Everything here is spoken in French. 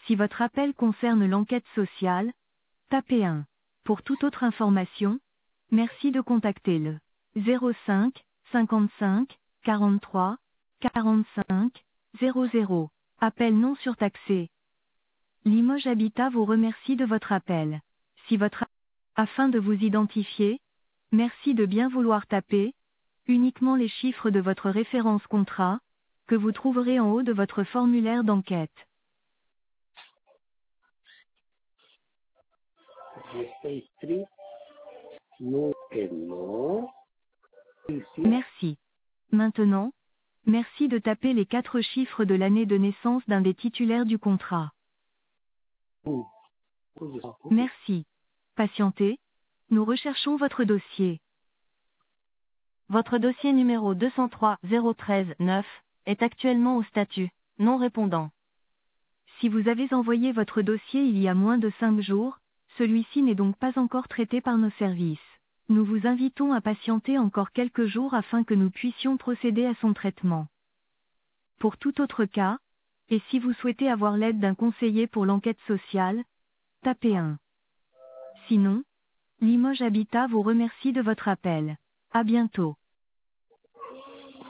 Si votre appel concerne l'enquête sociale, tapez 1. Pour toute autre information, merci de contacter le 05 55 43 45 00. Appel non surtaxé. Limoges Habitat vous remercie de votre appel. Afin de vous identifier, merci de bien vouloir taper uniquement les chiffres de votre référence contrat, que vous trouverez en haut de votre formulaire d'enquête. Está escrito no que no. Ici, Merci. Maintenant, merci de taper les 4 chiffres de l'année de naissance d'un des titulaires du contrat. Merci. Patientez. Nous recherchons votre dossier. Votre dossier numéro 203 013 9 est actuellement au statut non répondant. Si vous avez envoyé votre dossier il y a moins de 5 jours, celui-ci n'est donc pas encore traité par nos services. Nous vous invitons à patienter encore quelques jours afin que nous puissions procéder à son traitement. Pour tout autre cas, et si vous souhaitez avoir l'aide d'un conseiller pour l'enquête sociale, tapez 1. Sinon, Limoges Habitat vous remercie de votre appel. À bientôt.